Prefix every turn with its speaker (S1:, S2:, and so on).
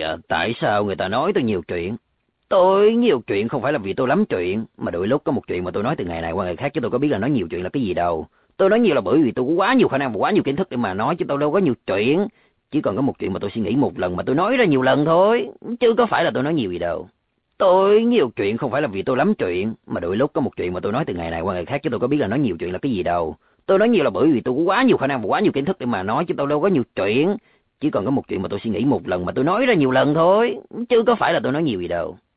S1: Tại sao người ta nói tôi nhiều chuyện? Tôi nhiều chuyện không phải là vì tôi lắm chuyện, mà đôi lúc có một chuyện mà tôi nói từ ngày này qua ngày khác chứ tôi có biết là nói nhiều chuyện là cái gì đâu. Tôi nói nhiều là bởi vì tôi có quá nhiều khả năng và quá nhiều kiến thức để mà nói chứ tôi đâu có nhiều chuyện.
S2: 嗯
S1: Chỉ còn có một chuyện mà tôi suy nghĩ một lần mà tôi nói ra nhiều lần thôi, chứ có phải là tôi nói nhiều gì đâu. Tôi nói nhiều là bởi vì tôi quá nhiều khả năng và quá nhiều kiến thức để mà nói chứ tôi đâu có nhiều chuyện. Chỉ còn có một chuyện mà tôi suy nghĩ một lần mà tôi nói ra nhiều lần thôi, chứ không phải là tôi nói nhiều gì đâu.
S2: 嗯
S1: Tôi nói nhiều chuyện không phải là vì tôi lắm chuyện, mà đôi lúc có một chuyện mà tôi nói từ ngày này qua ngày khác chứ tôi có biết là nói nhiều chuyện là cái gì đâu. Tôi nói nhiều là bởi vì tôi có quá nhiều khả năng và quá nhiều kiến thức để mà nói chứ tôi đâu có nhiều chuyện. Chỉ còn có một chuyện mà tôi suy nghĩ một lần mà tôi nói ra nhiều lần thôi, chứ có phải là tôi nói nhiều gì đâu.